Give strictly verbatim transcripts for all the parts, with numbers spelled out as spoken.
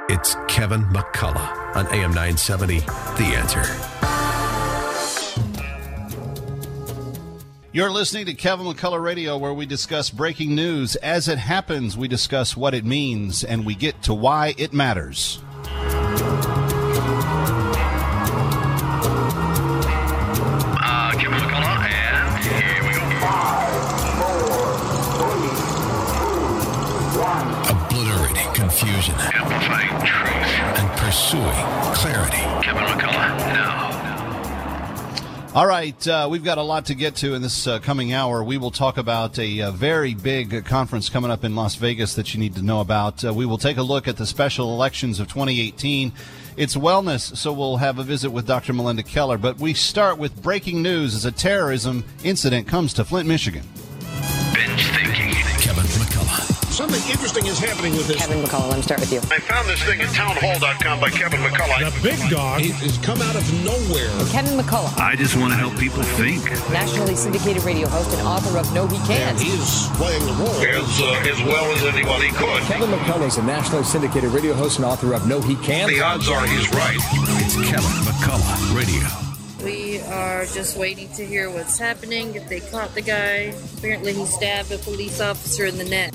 It's Kevin McCullough on A M nine seventy, The Answer. You're listening to Kevin McCullough Radio, where we discuss breaking news as it happens. We discuss what it means, and we get to why it matters. Uh, Kevin McCullough, and here we go. Five, four, three, two, one. Obliterating confusion. Amplifying truth. And pursuing clarity. Kevin McCullough, now. All right, uh, we've got a lot to get to in this uh, coming hour. We will talk about a, a very big conference coming up in Las Vegas that you need to know about. Uh, we will take a look at the special elections of twenty eighteen. It's wellness, so we'll have a visit with Doctor Melinda Keller. But we start with breaking news as a terrorism incident comes to Flint, Michigan. Binge thinking. Kevin McCullough. Something interesting is happening with this. Kevin McCullough, let me start with you. I found this thing at townhall dot com by Kevin McCullough. The big dog has come out of nowhere. Kevin McCullough, I just want to help people think. nationally syndicated radio host and author of No He Can't. And he's playing the role as, uh, as well as anybody could. Kevin McCullough is a nationally syndicated radio host and author of No He Can't. The odds are he's right. It's Kevin McCullough Radio. We are just waiting to hear what's happening, if they caught the guy. Apparently he stabbed a police officer in the neck.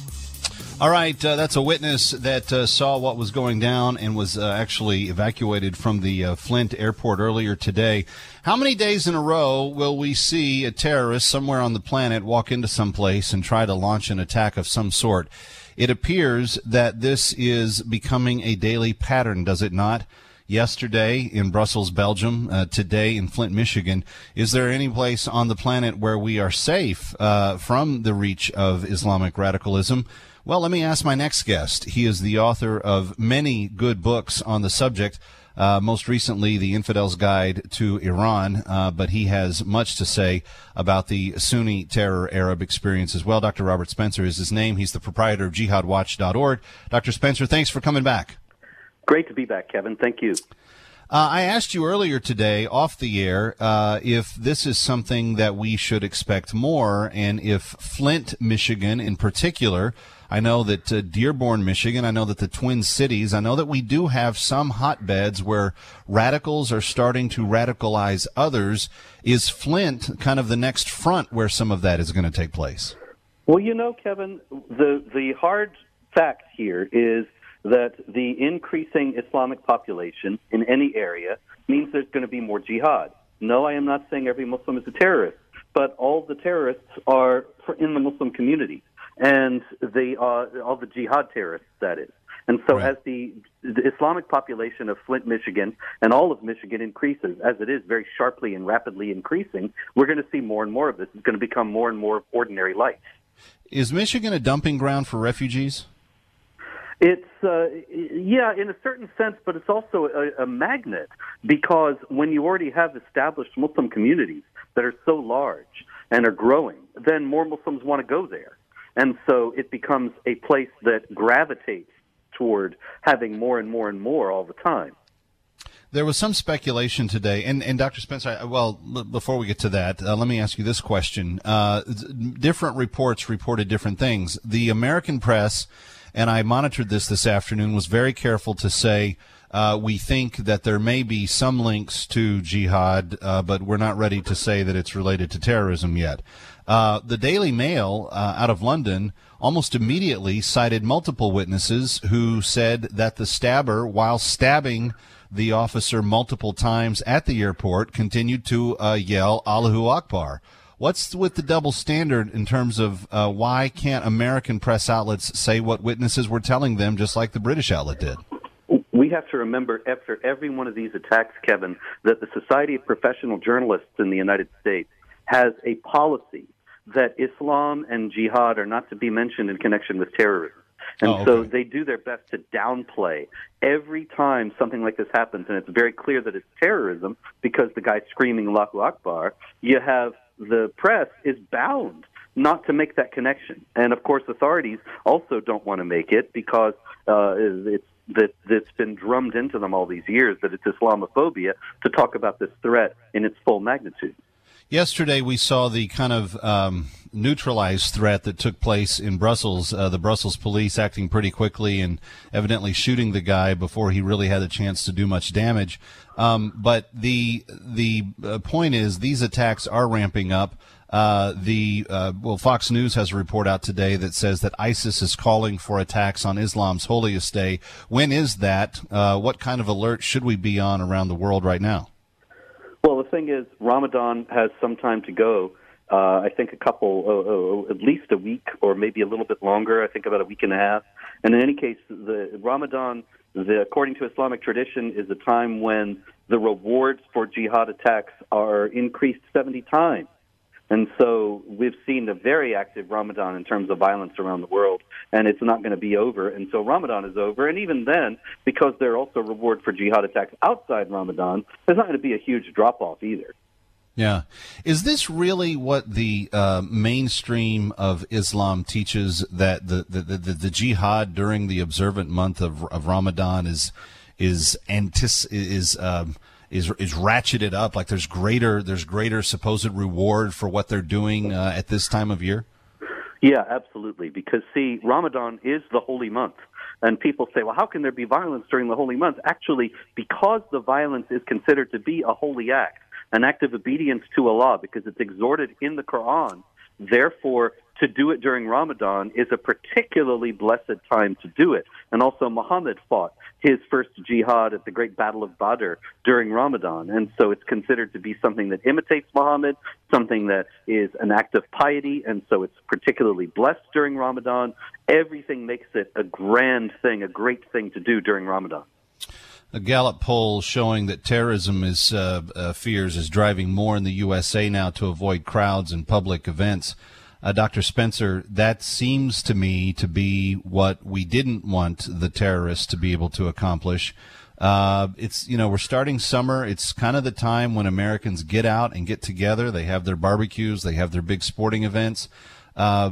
All right, uh, that's a witness that uh, saw what was going down and was uh, actually evacuated from the uh, Flint airport earlier today. How many days in a row will we see a terrorist somewhere on the planet walk into some place and try to launch an attack of some sort? It appears that this is becoming a daily pattern, does it not? Yesterday in Brussels, Belgium, uh, today in Flint, Michigan. Is there any place on the planet where we are safe uh, from the reach of Islamic radicalism? Well, let me ask my next guest. He is the author of many good books on the subject, uh, most recently The Infidel's Guide to Iran, uh, but he has much to say about the Sunni terror Arab experience as well. Doctor Robert Spencer is his name. He's the proprietor of jihad watch dot org. Doctor Spencer, thanks for coming back. Great to be back, Kevin. Thank you. Uh, I asked you earlier today, off the air, uh, if this is something that we should expect more, and if Flint, Michigan in particular, I know that uh, Dearborn, Michigan, I know that the Twin Cities, I know that we do have some hotbeds where radicals are starting to radicalize others. Is Flint kind of the next front where some of that is going to take place? Well, you know, Kevin, the, the hard fact here is that the increasing Islamic population in any area means there's going to be more jihad. No, I am not saying every Muslim is a terrorist, but all the terrorists are in the Muslim community, and they are all the jihad terrorists, that is. And so Right. as the, the Islamic population of Flint, Michigan, and all of Michigan increases, as it is very sharply and rapidly increasing, we're going to see more and more of this. It's going to become more and more ordinary life. Is Michigan a dumping ground for refugees? It's, uh, yeah, in a certain sense, but it's also a, a magnet, because when you already have established Muslim communities that are so large and are growing, then more Muslims want to go there. And so it becomes a place that gravitates toward having more and more and more all the time. There was some speculation today, and, and Doctor Spencer, I, well, l- before we get to that, uh, let me ask you this question. Uh, different reports reported different things. The American press, and I monitored this this afternoon, was very careful to say, uh, we think that there may be some links to jihad, uh, but we're not ready to say that it's related to terrorism yet. Uh, the Daily Mail uh, out of London almost immediately cited multiple witnesses who said that the stabber, while stabbing the officer multiple times at the airport, continued to uh, yell Allahu Akbar. What's with the double standard in terms of uh, why can't American press outlets say what witnesses were telling them, just like the British outlet did? We have to remember, after every one of these attacks, Kevin, that the Society of Professional Journalists in the United States has a policy that Islam and jihad are not to be mentioned in connection with terrorism. And oh, okay. so they do their best to downplay every time something like this happens, and it's very clear that it's terrorism because the guy's screaming Allahu Akbar. You have the press is bound not to make that connection. And, of course, authorities also don't want to make it because uh, it's that that's been drummed into them all these years that it's Islamophobia to talk about this threat in its full magnitude. Yesterday, we saw the kind of um, neutralized threat that took place in Brussels, uh, the Brussels police acting pretty quickly and evidently shooting the guy before he really had a chance to do much damage. Um, but the the uh, point is, these attacks are ramping up. Uh, the uh, well, Fox News has a report out today that says that ISIS is calling for attacks on Islam's holiest day. When is that? Uh, what kind of alert should we be on around the world right now? Well, the thing is, Ramadan has some time to go. Uh, I think a couple, oh, oh, at least a week or maybe a little bit longer, I think about a week and a half. And in any case, the Ramadan, the, according to Islamic tradition, is a time when the rewards for jihad attacks are increased seventy times. And so we've seen a very active Ramadan in terms of violence around the world, and it's not going to be over until Ramadan is over. And even then, because there are also reward for jihad attacks outside Ramadan, there's not going to be a huge drop-off either. Yeah. Is this really what the uh, mainstream of Islam teaches, that the, the, the, the jihad during the observant month of, of Ramadan is is antis is um, is is ratcheted up, like there's greater there's greater supposed reward for what they're doing uh, at this time of year? Yeah, absolutely. Because, see, Ramadan is the holy month. And people say, well, how can there be violence during the holy month? Actually, because the violence is considered to be a holy act, an act of obedience to Allah, because it's exhorted in the Quran. Therefore, to do it during Ramadan is a particularly blessed time to do it. And also, Muhammad fought his first jihad at the great Battle of Badr during Ramadan. And so it's considered to be something that imitates Muhammad, something that is an act of piety, and so it's particularly blessed during Ramadan. Everything makes it a grand thing, a great thing to do during Ramadan. A Gallup poll showing that terrorism is uh, uh, fears is driving more in the U S A now to avoid crowds and public events. Uh, Doctor Spencer, that seems to me to be what we didn't want the terrorists to be able to accomplish. Uh, it's, you know, we're starting summer. It's kind of the time when Americans get out and get together. They have their barbecues. They have their big sporting events. Uh,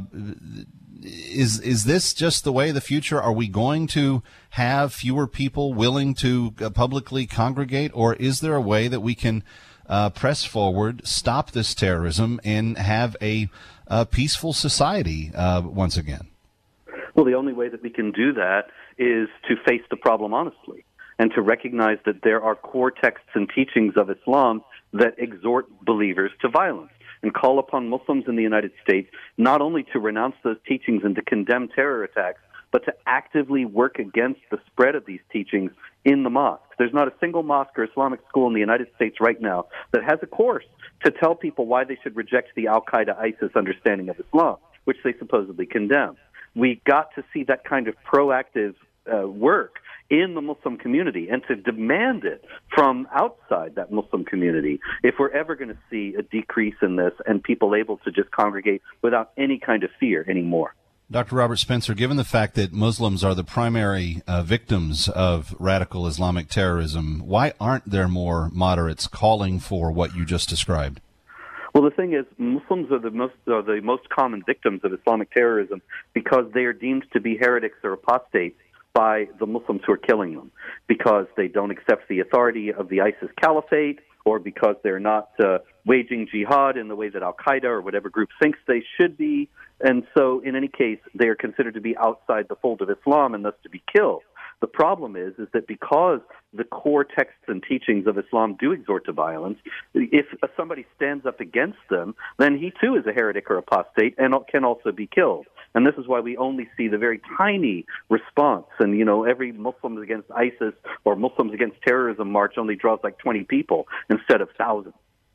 is is this just the way of the future? Are we going to have fewer people willing to uh, publicly congregate, or is there a way that we can uh, press forward, stop this terrorism, and have a uh, peaceful society uh, once again? Well, the only way that we can do that is to face the problem honestly and to recognize that there are core texts and teachings of Islam that exhort believers to violence, and call upon Muslims in the United States not only to renounce those teachings and to condemn terror attacks, but to actively work against the spread of these teachings in the mosque. There's not a single mosque or Islamic school in the United States right now that has a course to tell people why they should reject the Al-Qaeda ISIS understanding of Islam, which they supposedly condemn. We got to see that kind of proactive uh, work in the Muslim community and to demand it from outside that Muslim community if we're ever going to see a decrease in this and people able to just congregate without any kind of fear anymore. Doctor Robert Spencer, given the fact that Muslims are the primary uh, victims of radical Islamic terrorism, why aren't there more moderates calling for what you just described? Well, the thing is, Muslims are the most are the most common victims of Islamic terrorism because they are deemed to be heretics or apostates by the Muslims who are killing them, because they don't accept the authority of the ISIS caliphate, or because they're not uh, waging jihad in the way that Al-Qaeda or whatever group thinks they should be. And so, in any case, they are considered to be outside the fold of Islam and thus to be killed. The problem is, is that because the core texts and teachings of Islam do exhort to violence, if somebody stands up against them, then he too is a heretic or apostate and can also be killed. And this is why we only see the very tiny response. And, you know, every Muslims against ISIS or Muslims against terrorism march only draws like twenty people instead of thousands.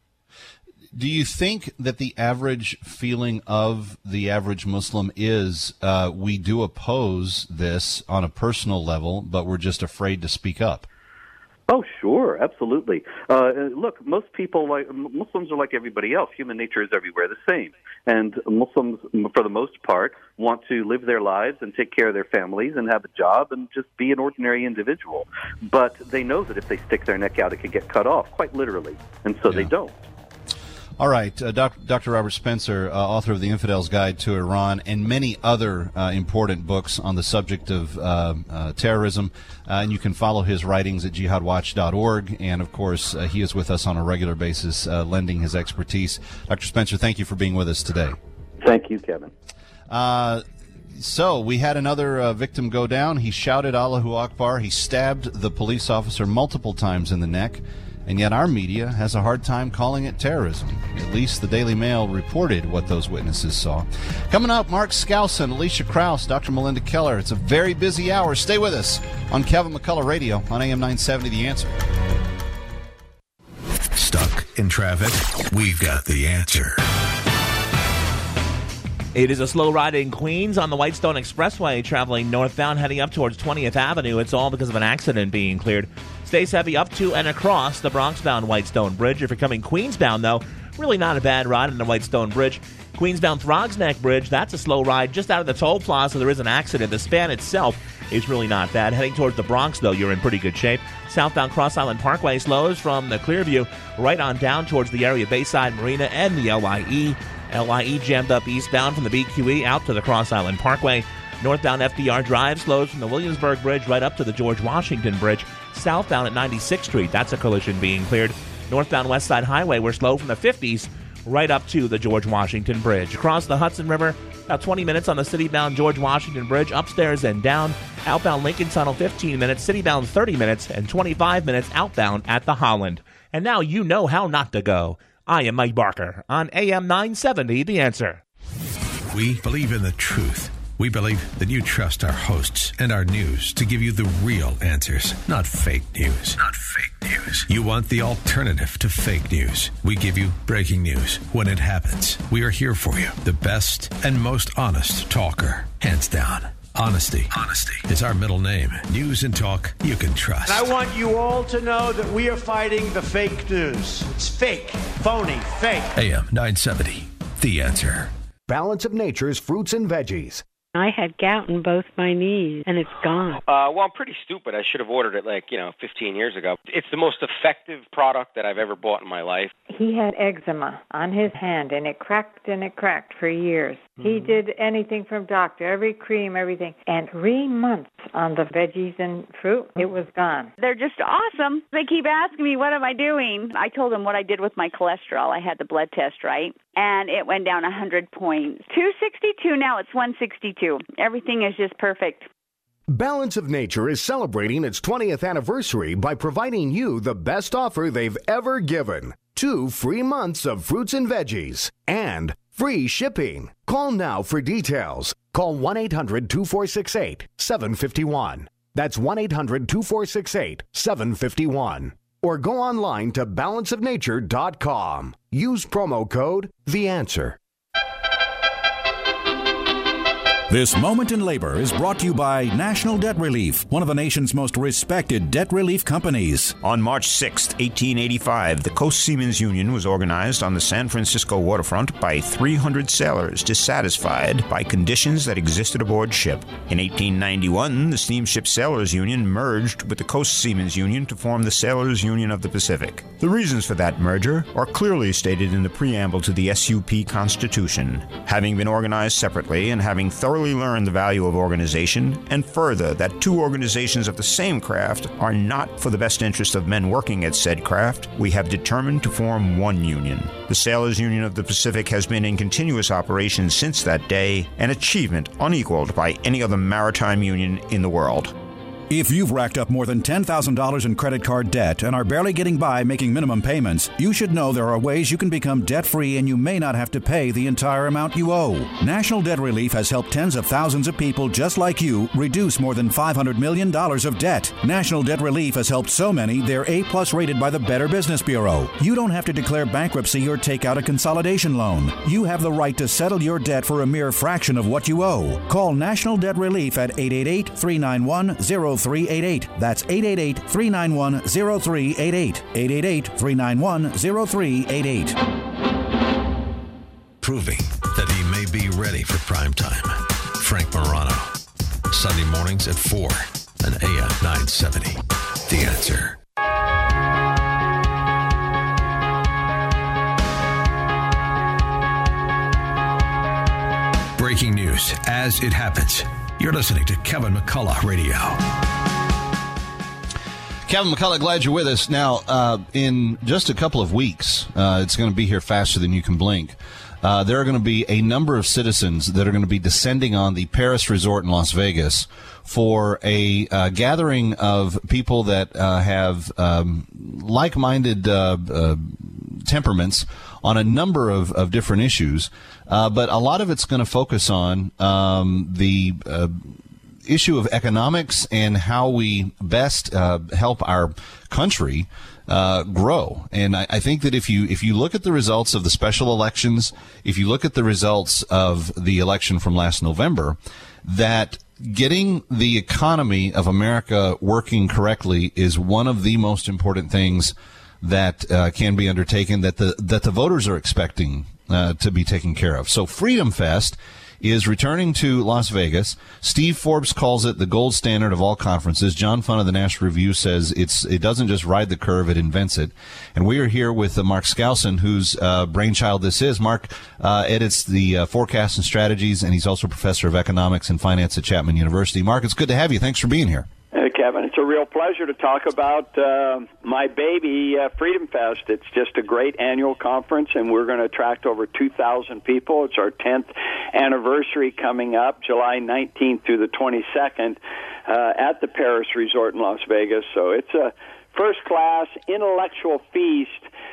Do you think that the average feeling of the average Muslim is uh, we do oppose this on a personal level, but we're just afraid to speak up? Oh, sure, absolutely. Uh, look, most people, like Muslims are like everybody else. Human nature is everywhere the same. And Muslims, for the most part, want to live their lives and take care of their families and have a job and just be an ordinary individual. But they know that if they stick their neck out, it could get cut off, quite literally. And so yeah. they don't. All right, uh, Doc, Doctor Robert Spencer, uh, author of The Infidel's Guide to Iran and many other uh, important books on the subject of uh, uh, terrorism, uh, and you can follow his writings at jihad watch dot org, and of course uh, he is with us on a regular basis, uh, lending his expertise. Doctor Spencer, thank you for being with us today. Thank you, Kevin. Uh, so we had another uh, victim go down. He shouted Allahu Akbar. He stabbed the police officer multiple times in the neck. And yet our media has a hard time calling it terrorism. At least the Daily Mail reported what those witnesses saw. Coming up, Mark Skousen, Alicia Krause, Doctor Melinda Keller. It's a very busy hour. Stay with us on Kevin McCullough Radio on A M nine seventy, The Answer. Stuck in traffic? We've got the answer. It is a slow ride in Queens on the Whitestone Expressway, traveling northbound, heading up towards twentieth Avenue. It's all because of an accident being cleared. Stays heavy up to and across the Bronx-bound Whitestone Bridge. If you're coming Queens-bound, though, really not a bad ride on the Whitestone Bridge. Queens-bound Throgs Neck Bridge, that's a slow ride just out of the toll plaza. There is an accident. The span itself is really not bad. Heading towards the Bronx, though, you're in pretty good shape. Southbound Cross Island Parkway slows from the Clearview right on down towards the area Bayside Marina and the L I E. L I E jammed up eastbound from the B Q E out to the Cross Island Parkway. Northbound F D R Drive slows from the Williamsburg Bridge right up to the George Washington Bridge. Southbound at ninety-sixth Street, that's a collision being cleared. Northbound West Side Highway, we're slow from the fifties right up to the George Washington Bridge. Across the Hudson River, about twenty minutes on the city-bound George Washington Bridge, upstairs and down. Outbound Lincoln Tunnel, fifteen minutes. City-bound, thirty minutes. And twenty-five minutes outbound at the Holland. And now you know how not to go. I am Mike Barker on A M nine seventy, The Answer. We believe in the truth. We believe that you trust our hosts and our news to give you the real answers, not fake news. Not fake news. You want the alternative to fake news. We give you breaking news when it happens. We are here for you. The best and most honest talker, hands down. Honesty. Honesty is our middle name. News and talk you can trust. And I want you all to know that we are fighting the fake news. It's fake, phony, fake. A M nine seventy, The Answer. Balance of Nature's fruits and veggies. I had gout in both my knees, and it's gone. Uh, well, I'm pretty stupid. I should have ordered it like, you know, fifteen years ago. It's the most effective product that I've ever bought in my life. He had eczema on his hand, and it cracked and it cracked for years. Mm-hmm. He did anything from doctor, every cream, everything. And three months on the veggies and fruit, it was gone. They're just awesome. They keep asking me, what am I doing? I told them what I did with my cholesterol. I had the blood test, right? And it went down one hundred points. two sixty-two, now it's one sixty-two. Everything is just perfect. Balance of Nature is celebrating its twentieth anniversary by providing you the best offer they've ever given. Two free months of fruits and veggies and free shipping. Call now for details. Call one eight hundred two four six eight seven five one. That's one eight hundred two four six eight seven five one. Or go online to balance of nature dot com. Use promo code The Answer. This Moment in Labor is brought to you by National Debt Relief, one of the nation's most respected debt relief companies. On March sixth, eighteen eighty-five, the Coast Seamen's Union was organized on the San Francisco waterfront by three hundred sailors dissatisfied by conditions that existed aboard ship. In eighteen ninety-one, the Steamship Sailors Union merged with the Coast Seamen's Union to form the Sailors Union of the Pacific. The reasons for that merger are clearly stated in the preamble to the S U P Constitution. Having been organized separately and having thoroughly learned the value of organization, and further that two organizations of the same craft are not for the best interest of men working at said craft, we have determined to form one union. The Sailors Union of the Pacific has been in continuous operation since that day, an achievement unequaled by any other maritime union in the world. If you've racked up more than ten thousand dollars in credit card debt and are barely getting by making minimum payments, you should know there are ways you can become debt-free and you may not have to pay the entire amount you owe. National Debt Relief has helped tens of thousands of people just like you reduce more than five hundred million dollars of debt. National Debt Relief has helped so many they're A-plus rated by the Better Business Bureau. You don't have to declare bankruptcy or take out a consolidation loan. You have the right to settle your debt for a mere fraction of what you owe. Call National Debt Relief at eight eight eight, three nine one, zero three eight eight. That's eight eight eight, three nine one, zero three eight eight. eight eight eight, three nine one, zero three eight eight. Proving that he may be ready for prime time. Frank Morano. Sunday mornings at four on A M nine seventy. The Answer. news as it happens. You're listening to Kevin McCullough Radio. Kevin McCullough, glad you're with us. Now, uh, in just a couple of weeks, uh, it's going to be here faster than you can blink. Uh, there are going to be a number of citizens that are going to be descending on the Paris Resort in Las Vegas for a uh, gathering of people that uh, have um, like-minded uh, uh, temperaments on a number of, of different issues. Uh, but a lot of it's going to focus on um, the uh, issue of economics and how we best uh, help our country uh, grow. And I, I think that if you if you look at the results of the special elections, if you look at the results of the election from last November, that getting the economy of America working correctly is one of the most important things that uh, can be undertaken, that the that the voters are expecting uh, to be taken care of. So Freedom Fest is returning to Las Vegas. Steve Forbes calls it the gold standard of all conferences. John Fund of the National Review says it's it doesn't just ride the curve, it invents it. And we are here with uh, Mark Skousen, whose uh, brainchild this is. Mark uh, edits the uh, forecasts and strategies, and he's also professor of economics and finance at Chapman University. Mark, it's good to have you. Thanks for being here. Hey, Kevin, it's a real pleasure to talk about uh, my baby, uh, Freedom Fest. It's just a great annual conference, and we're going to attract over two thousand people. It's our tenth anniversary coming up, July nineteenth through the twenty-second, uh, at the Paris Resort in Las Vegas. So it's a first-class intellectual feast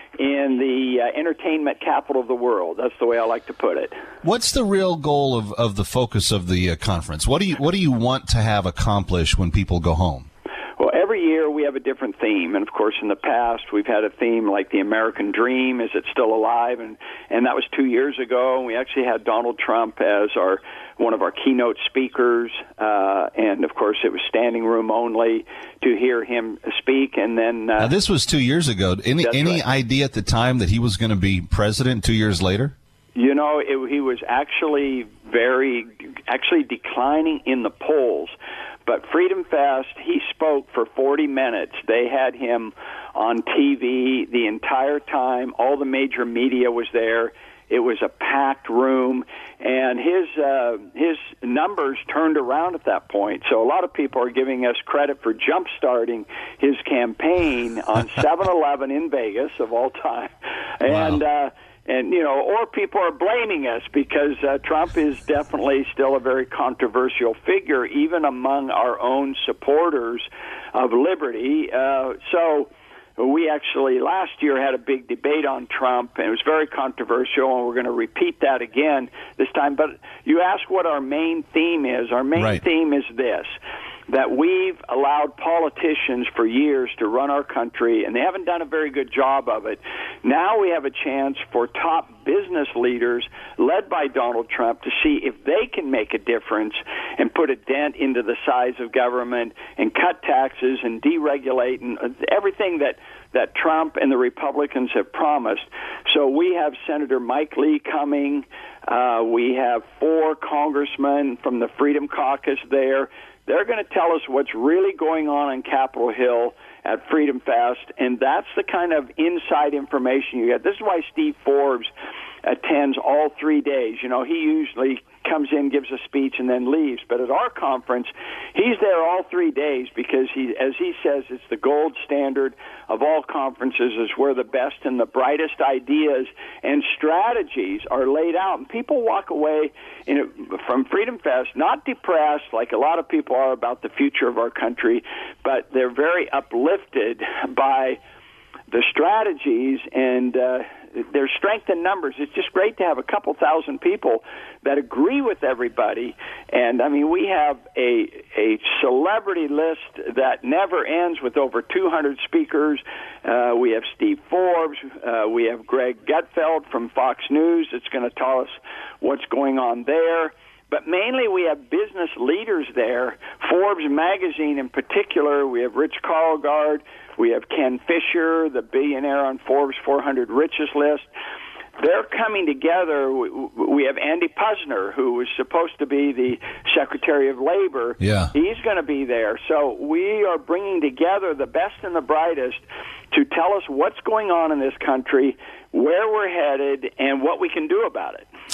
in the uh, entertainment capital of the world. That's the way I like to put it. What's the real goal of, of the focus of the uh, conference? What do you what do you want to have accomplished when people go home? Well, every year we have a different theme, and of course in the past we've had a theme like the American Dream, is it still alive? And, and that was two years ago, and we actually had Donald Trump as our one of our keynote speakers, uh, and of course it was standing room only to hear him speak. And then uh, now, this was two years ago. Any any right. idea at the time that he was going to be president two years later? You know, it, he was actually very, actually declining in the polls. But Freedom Fest, he spoke for forty minutes. They had him on T V the entire time. All the major media was there. It was a packed room, and his uh, his numbers turned around at that point. So a lot of people are giving us credit for jump-starting his campaign on seven eleven in Vegas, of all time. And, wow. uh, and you know, or people are blaming us because uh, Trump is definitely still a very controversial figure, even among our own supporters of liberty. Uh, so... We actually last year had a big debate on Trump, and it was very controversial, and we're going to repeat that again this time. But you ask what our main theme is. Our main right. theme is this, that we've allowed politicians for years to run our country, and they haven't done a very good job of it. Now we have a chance for top business leaders, led by Donald Trump, to see if they can make a difference and put a dent into the size of government and cut taxes and deregulate and everything that that Trump and the Republicans have promised. So we have Senator Mike Lee coming. Uh, we have four congressmen from the Freedom Caucus there. They're going to tell us what's really going on on Capitol Hill at Freedom Fest, and that's the kind of inside information you get. This is why Steve Forbes attends all three days. You know, he usually comes in, gives a speech, and then leaves. But at our conference, he's there all three days because, he, as he says, it's the gold standard of all conferences, is where the best and the brightest ideas and strategies are laid out. And people walk away in a, from Freedom Fest not depressed like a lot of people are about the future of our country, but they're very uplifted by the strategies and uh, their strength in numbers. It's just great to have a couple thousand people that agree with everybody. And, I mean, we have a a celebrity list that never ends with over two hundred speakers. Uh, we have Steve Forbes. Uh, we have Greg Gutfeld from Fox News that's going to tell us what's going on there. But mainly we have business leaders there. Forbes magazine in particular, we have Rich Karlgaard, we have Ken Fisher, the billionaire on Forbes four hundred richest list. They're coming together. We have Andy Puzner, who was supposed to be the Secretary of Labor. Yeah. He's going to be there. So we are bringing together the best and the brightest to tell us what's going on in this country, where we're headed, and what we can do about it.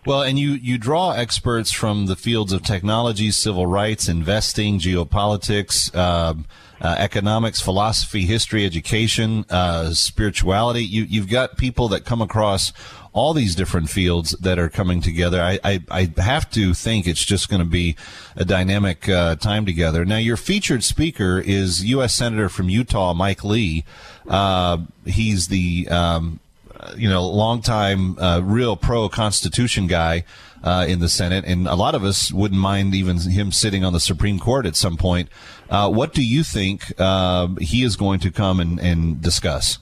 Well, and you, you draw experts from the fields of technology, civil rights, investing, geopolitics, uh, uh, economics, philosophy, history, education, uh, spirituality. You, you've got people that come across all these different fields that are coming together. I, I, I have to think it's just going to be a dynamic uh, time together. Now, your featured speaker is U S Senator from Utah, Mike Lee. Uh, he's the um, you know, longtime, uh, real pro-Constitution guy uh, in the Senate, and a lot of us wouldn't mind even him sitting on the Supreme Court at some point. Uh, what do you think uh, he is going to come and, and discuss?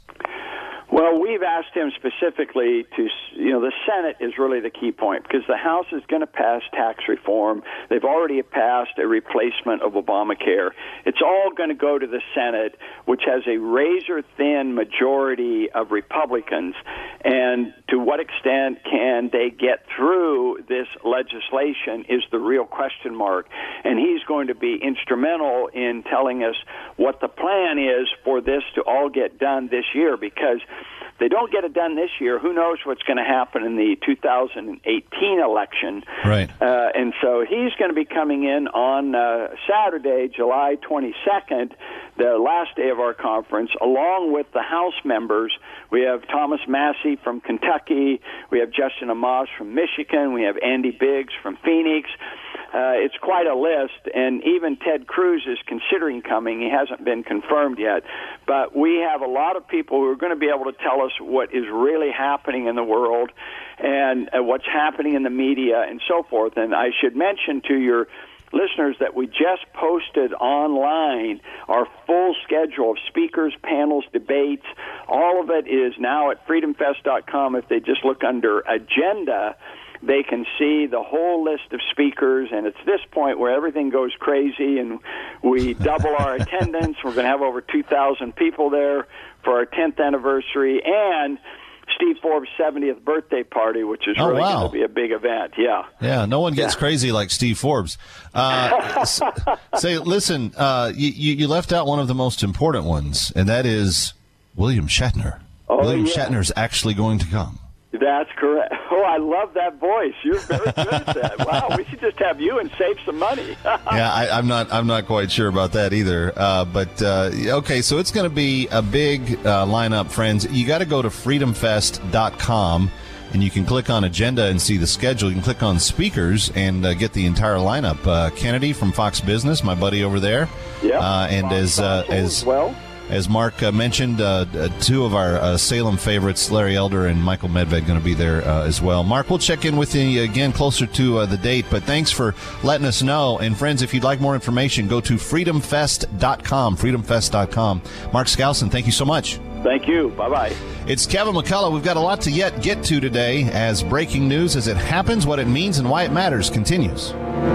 Well, we've asked him specifically to, you know, the Senate is really the key point because the House is going to pass tax reform. They've already passed a replacement of Obamacare. It's all going to go to the Senate, which has a razor-thin majority of Republicans. And to what extent can they get through this legislation is the real question mark. And he's going to be instrumental in telling us what the plan is for this to all get done this year, because if they don't get it done this year, who knows what's going to happen in the two thousand eighteen election. Right. Uh, and so he's going to be coming in on uh, Saturday, July twenty-second, the last day of our conference, along with the House members. We have Thomas Massey from Kentucky. We have Justin Amash from Michigan. We have Andy Biggs from Phoenix. Uh, it's quite a list, and even Ted Cruz is considering coming. He hasn't been confirmed yet. But we have a lot of people who are going to be able to tell us what is really happening in the world and uh, what's happening in the media and so forth. And I should mention to your listeners that we just posted online our full schedule of speakers, panels, debates. All of it is now at freedom fest dot com. If they just look under agenda, they can see the whole list of speakers, and it's this point where everything goes crazy, and we double our attendance. We're going to have over two thousand people there for our tenth anniversary, and Steve Forbes' seventieth birthday party, which is oh, really wow. going to be a big event. Yeah. Yeah, no one gets yeah. crazy like Steve Forbes. Uh, say, listen, uh, you, you left out one of the most important ones, and that is William Shatner. Oh, William yeah. Shatner's actually going to come. That's correct. Oh, I love that voice. You're very good at that. Wow, we should just have you and save some money. yeah, I, I'm not. I'm not quite sure about that either. Uh, but uh, okay, so it's going to be a big uh, lineup, friends. You got to go to freedom fest dot com, and you can click on agenda and see the schedule. You can click on speakers and uh, get the entire lineup. Uh, Kennedy from Fox Business, my buddy over there. Yeah. Uh, and as uh, as well. As Mark uh, mentioned, uh, uh, two of our uh, Salem favorites, Larry Elder and Michael Medved, going to be there uh, as well. Mark, we'll check in with you again closer to uh, the date, but thanks for letting us know. And, friends, if you'd like more information, go to freedom fest dot com, freedom fest dot com. Mark Skousen, thank you so much. Thank you. Bye-bye. It's Kevin McCullough. We've got a lot to yet get to today as breaking news as it happens, what it means, and why it matters continues.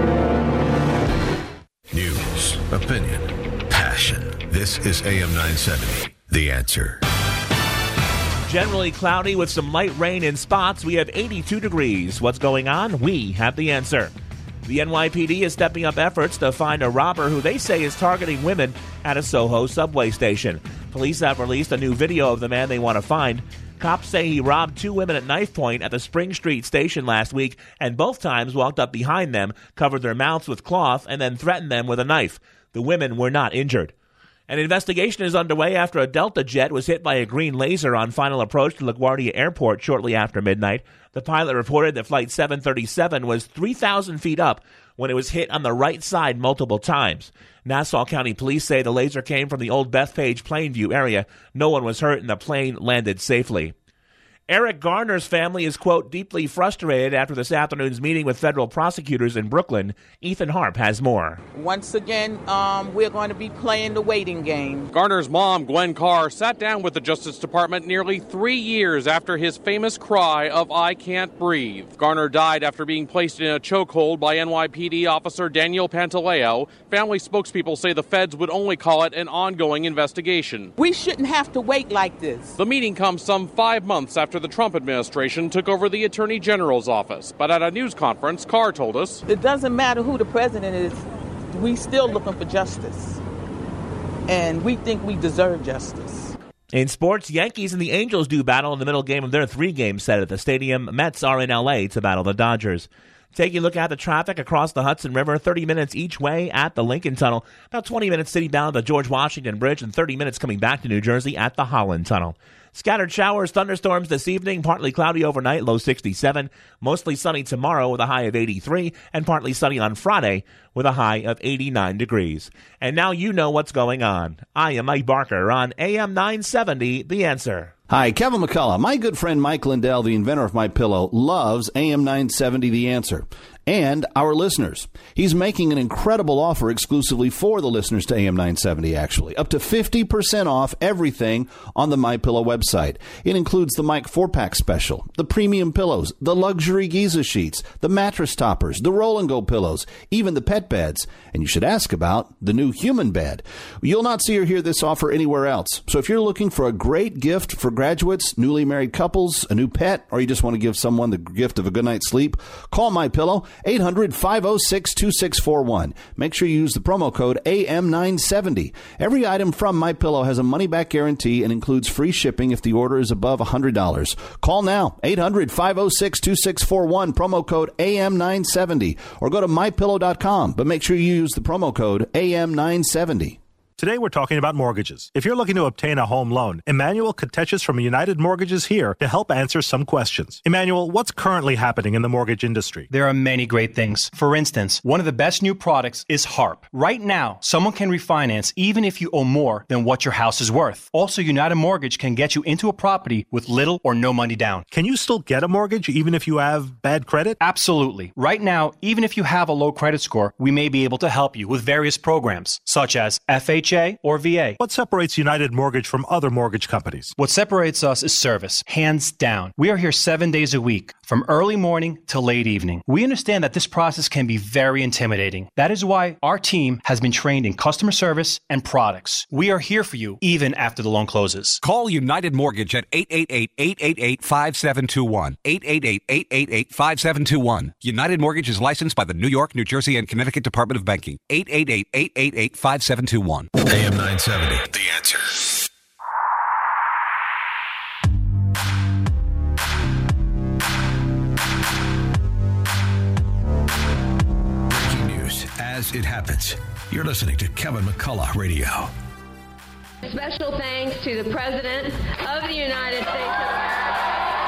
News, opinion, passion. This is A M nine seventy, The Answer. Generally cloudy with some light rain in spots. We have eighty-two degrees. What's going on? We have the answer. The N Y P D is stepping up efforts to find a robber who they say is targeting women at a Soho subway station. Police have released a new video of the man they want to find. Cops say he robbed two women at knife point at the Spring Street station last week, and both times walked up behind them, covered their mouths with cloth, and then threatened them with a knife. The women were not injured. An investigation is underway after a Delta jet was hit by a green laser on final approach to LaGuardia Airport shortly after midnight. The pilot reported that Flight seven thirty-seven was three thousand feet up when it was hit on the right side multiple times. Nassau County Police say the laser came from the old Bethpage Plainview area. No one was hurt and the plane landed safely. Eric Garner's family is, quote, deeply frustrated after this afternoon's meeting with federal prosecutors in Brooklyn. Ethan Harp has more. Once again, um, we're going to be playing the waiting game. Garner's mom, Gwen Carr, sat down with the Justice Department nearly three years after his famous cry of "I can't breathe." Garner died after being placed in a chokehold by N Y P D officer Daniel Pantaleo. Family spokespeople say the feds would only call it an ongoing investigation. We shouldn't have to wait like this. The meeting comes some five months after the Trump administration took over the Attorney General's office. But at a news conference, Carr told us, it doesn't matter who the president is, we still looking for justice. And we think we deserve justice. In sports, Yankees and the Angels do battle in the middle game of their three-game set at the stadium. Mets are in L A to battle the Dodgers. Taking a look at the traffic across the Hudson River, thirty minutes each way at the Lincoln Tunnel, about twenty minutes sitting down the George Washington Bridge, and thirty minutes coming back to New Jersey at the Holland Tunnel. Scattered showers, thunderstorms this evening, partly cloudy overnight, low sixty-seven, mostly sunny tomorrow with a high of eighty-three, and partly sunny on Friday with a high of eighty-nine degrees. And now you know what's going on. I am Mike Barker on A M nine seventy, The Answer. Hi, Kevin McCullough. My good friend Mike Lindell, the inventor of MyPillow, loves A M nine seventy The Answer and our listeners. He's making an incredible offer exclusively for the listeners to A M nine seventy, actually. Up to fifty percent off everything on the MyPillow website. It includes the Mike four-pack special, the premium pillows, the luxury Giza sheets, the mattress toppers, the roll-and-go pillows, even the pet beds. And you should ask about the new human bed. You'll not see or hear this offer anywhere else. So if you're looking for a great gift for graduates, newly married couples, a new pet, or you just want to give someone the gift of a good night's sleep, call MyPillow, eight hundred, five oh six, two six four one. Make sure you use the promo code A M nine seventy. Every item from MyPillow has a money-back guarantee and includes free shipping if the order is above one hundred dollars. Call now, eight hundred, five oh six, two six four one, promo code A M nine seventy, or go to my pillow dot com, but make sure you use the promo code A M nine seventy. Today we're talking about mortgages. If you're looking to obtain a home loan, Emmanuel Kateches from United Mortgage is here to help answer some questions. Emmanuel, what's currently happening in the mortgage industry? There are many great things. For instance, one of the best new products is HARP. Right now, someone can refinance even if you owe more than what your house is worth. Also, United Mortgage can get you into a property with little or no money down. Can you still get a mortgage even if you have bad credit? Absolutely. Right now, even if you have a low credit score, we may be able to help you with various programs, such as F H A or V A. What separates United Mortgage from other mortgage companies? What separates us is service, hands down. We are here seven days a week, from early morning to late evening. We understand that this process can be very intimidating. That is why our team has been trained in customer service and products. We are here for you even after the loan closes. Call United Mortgage at eight eight eight, eight eight eight, five seven two one. eight eight eight, eight eight eight, five seven two one. United Mortgage is licensed by the New York, New Jersey, and Connecticut Department of Banking. eight eight eight, eight eight eight, five seven two one. A M nine seventy, The Answer. Breaking news as it happens. You're listening to Kevin McCullough Radio. Special thanks to the President of the United States of America.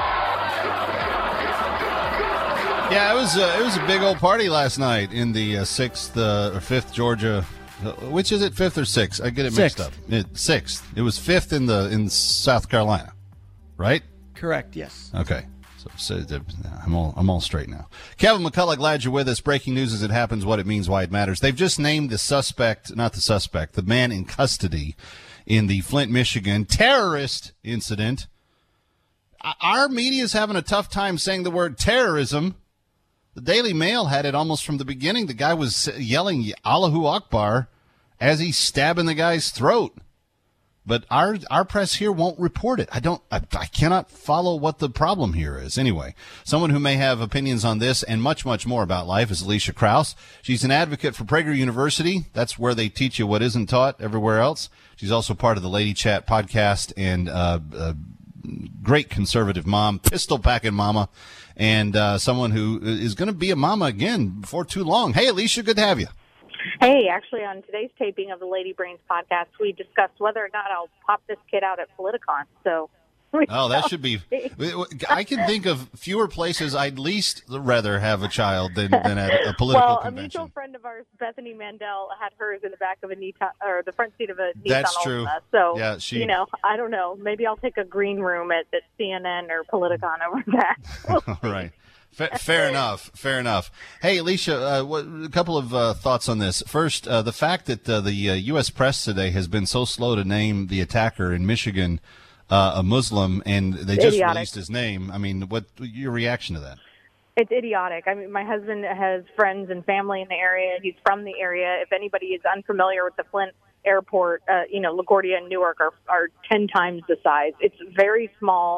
Yeah, it was uh, it was a big old party last night in the uh, sixth uh, or fifth Georgia. Uh, which is it, fifth or sixth? I get it mixed Sixth. up. It, sixth. It was fifth in the in South Carolina, right? Correct. Yes. Okay. So, so I'm all I'm all straight now. Kevin McCullough, glad you're with us. Breaking news as it happens, what it means, why it matters. They've just named the suspect, not the suspect, the man in custody in the Flint, Michigan terrorist incident. Our media's having a tough time saying the word terrorism. The Daily Mail had it almost from the beginning. The guy was yelling Allahu Akbar as he's stabbing the guy's throat. But our our press here won't report it. I don't. I, I cannot follow what the problem here is. Anyway, someone who may have opinions on this and much, much more about life is Alicia Krause. She's an advocate for Prager University. That's where they teach you what isn't taught everywhere else. She's also part of the Lady Chat podcast and uh, uh, great conservative mom, pistol packing mama, and uh, someone who is going to be a mama again before too long. Hey, Alicia, good to have you. Hey, actually, on today's taping of the Lady Brains podcast, we discussed whether or not I'll pop this kid out at Politicon. So, oh, that should be. I can think of fewer places I'd least rather have a child than, than at a political well, convention. Well, a mutual friend of ours, Bethany Mandel, had hers in the back of a Nissan, or the front seat of a Nissan That's true. Altima. So, yeah, she, you know, I don't know. Maybe I'll take a green room at, at C N N or Politicon over that. All right. Fair, fair enough. Fair enough. Hey, Alicia, uh, what, a couple of uh, thoughts on this. First, uh, the fact that uh, the uh, U S press today has been so slow to name the attacker in Michigan uh, a Muslim, and they just idiotic. released his name. I mean, what your reaction to that? It's idiotic. I mean, my husband has friends and family in the area. He's from the area. If anybody is unfamiliar with the Flint airport, uh, you know, LaGuardia and Newark are, are ten times the size. It's very small.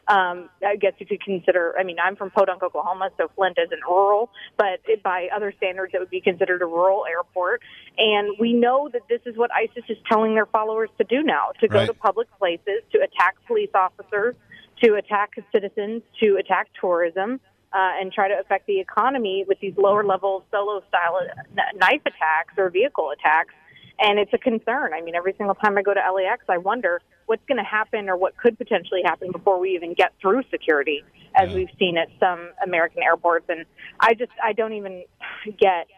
Um, I guess you could consider, I mean, I'm from Podunk, Oklahoma, so Flint isn't rural, but it, by other standards, it would be considered a rural airport. And we know that this is what ISIS is telling their followers to do now, to go Right. to public places, to attack police officers, to attack citizens, to attack tourism, uh, and try to affect the economy with these lower-level solo-style knife attacks or vehicle attacks. And it's a concern. I mean, every single time I go to L A X, I wonder what's going to happen or what could potentially happen before we even get through security, as yeah. we've seen at some American airports. And I just, I don't even get,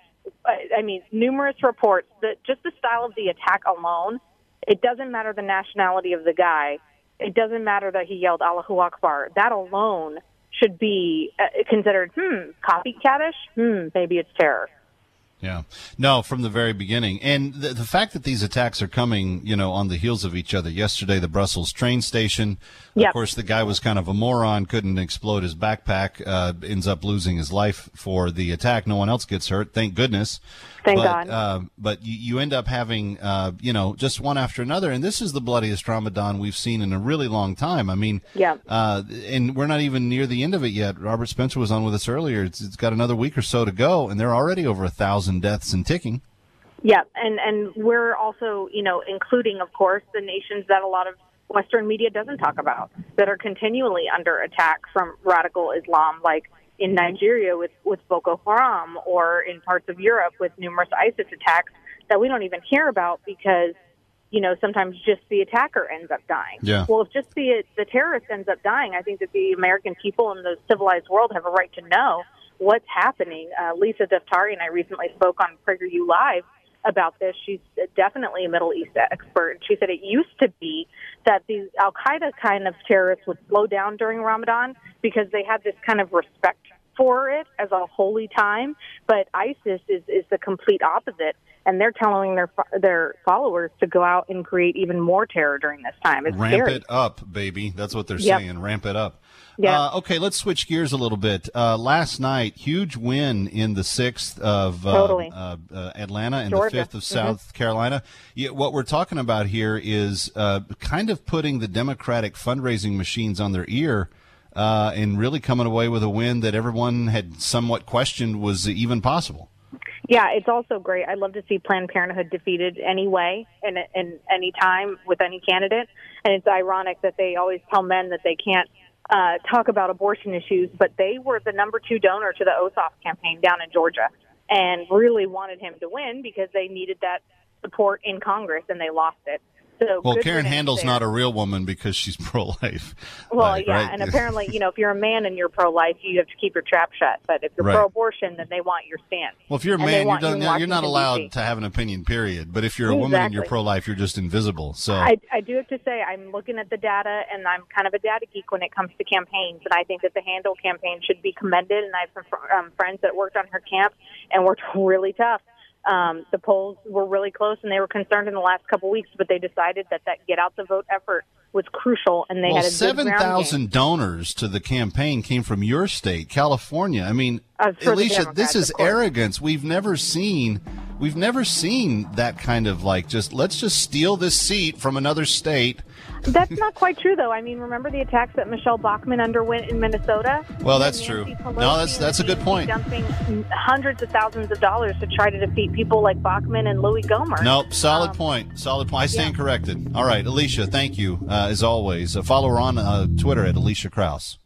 I mean, numerous reports that just the style of the attack alone, it doesn't matter the nationality of the guy. It doesn't matter that he yelled Allahu Akbar. That alone should be considered, hmm, copycatish? Hmm, maybe it's terror. Yeah. No, from the very beginning. And the, the fact that these attacks are coming, you know, on the heels of each other. Yesterday, the Brussels train station. Of yep. course, the guy was kind of a moron, couldn't explode his backpack, uh, ends up losing his life for the attack. No one else gets hurt, thank goodness. Thank but, God. Uh, but you, you end up having, uh, you know, just one after another. And this is the bloodiest Ramadan we've seen in a really long time. I mean, yeah. uh, and we're not even near the end of it yet. Robert Spencer was on with us earlier. It's, it's got another week or so to go, and they're already over a thousand deaths and ticking. Yeah, and, and we're also, you know, including, of course, the nations that a lot of Western media doesn't talk about that are continually under attack from radical Islam, like in Nigeria with, with Boko Haram, or in parts of Europe with numerous ISIS attacks that we don't even hear about because, you know, sometimes just the attacker ends up dying. Yeah. Well, if just the the terrorist ends up dying, I think that the American people and the civilized world have a right to know what's happening. Uh, Lisa Daftari and I recently spoke on PragerU Live about this. She's definitely a Middle East expert. She said it used to be that these Al-Qaeda kind of terrorists would slow down during Ramadan because they had this kind of respect for it as a holy time, but ISIS is, is the complete opposite, and they're telling their their followers to go out and create even more terror during this time. It's Ramp scary. it up, baby. That's what they're Yep. saying. Ramp it up. Yeah. Uh, okay, let's switch gears a little bit. Uh, last night, huge win in the sixth of uh, Totally. uh, uh, Atlanta and Georgia. the fifth of Mhm. South Carolina. Yeah, what we're talking about here is uh, kind of putting the Democratic fundraising machines on their ear uh, and really coming away with a win that everyone had somewhat questioned was even possible. Yeah, it's also great. I love to see Planned Parenthood defeated anyway, in, in any time with any candidate. And it's ironic that they always tell men that they can't uh, talk about abortion issues, but they were the number two donor to the Ossoff campaign down in Georgia and really wanted him to win because they needed that support in Congress, and they lost it. So Well, good Karen for them Handel's there. not a real woman because she's pro-life. Well, Like, yeah, right? and apparently, you know, if you're a man and you're pro-life, you have to keep your trap shut. But if you're Right. pro-abortion, then they want your stance. Well, if you're a And they man, you're, want you done, in you're not Washington, allowed D C to have an opinion, period. But if you're a woman and you're Exactly. pro-life, you're just invisible. So I, I do have to say, I'm looking at the data, and I'm kind of a data geek when it comes to campaigns, and I think that the Handel campaign should be commended, and I have some fr- um, friends that worked on her camp and worked really tough. Um, the polls were really close, and they were concerned in the last couple weeks, but they decided that that get-out-the-vote effort was crucial, and they well, had a good seven ground game. thousand donors to the campaign came from your state, California. I mean, Uh, for the Alicia, Democrats, this is of course. arrogance. We've never seen, we've never seen that kind of like just let's just steal this seat from another state. That's not quite true, though. I mean, remember the attacks that Michelle Bachmann underwent in Minnesota? Well, And that's Nancy true. Pelosi No, that's that's a good point. Dumping hundreds of thousands of dollars to try to defeat people like Bachmann and Louis Gohmert. Nope, solid Um, point. Solid point. I stand yeah. corrected. All right, Alicia, thank you uh, as always. Uh, follow her on uh, Twitter at Alicia Krause.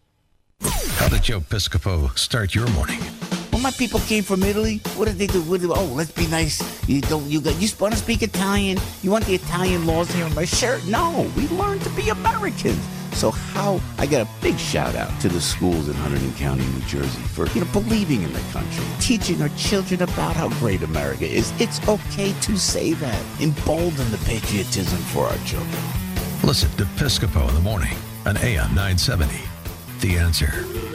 How did Joe Piscopo start your morning? When my people came from Italy, what did they do? What did, oh, let's be nice. You don't. You got. You want to speak Italian? You want the Italian laws here on my shirt? No, we learned to be Americans. So how? I got a big shout out to the schools in Hunterdon County, New Jersey, for you know believing in the country, teaching our children about how great America is. It's okay to say that. Embolden the patriotism for our children. Listen to Piscopo in the morning on A M nine seventy. The Answer.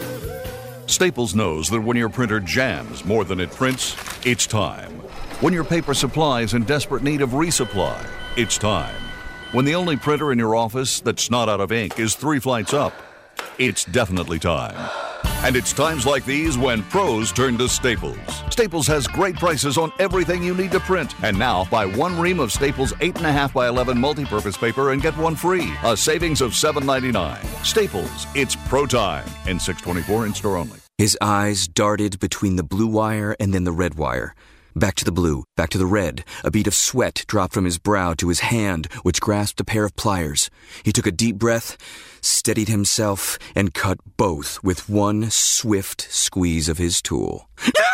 Staples knows that when your printer jams more than it prints, it's time. When your paper supply is in desperate need of resupply, it's time. When the only printer in your office that's not out of ink is three flights up, it's definitely time. And it's times like these when pros turn to Staples. Staples has great prices on everything you need to print. And now, buy one ream of Staples eight point five by eleven multipurpose paper and get one free. A savings of seven ninety-nine. Staples, it's pro time. N six twenty-four in-store only. His eyes darted between the blue wire and then the red wire. Back to the blue, back to the red. A bead of sweat dropped from his brow to his hand, which grasped a pair of pliers. He took a deep breath, steadied himself, and cut both with one swift squeeze of his tool.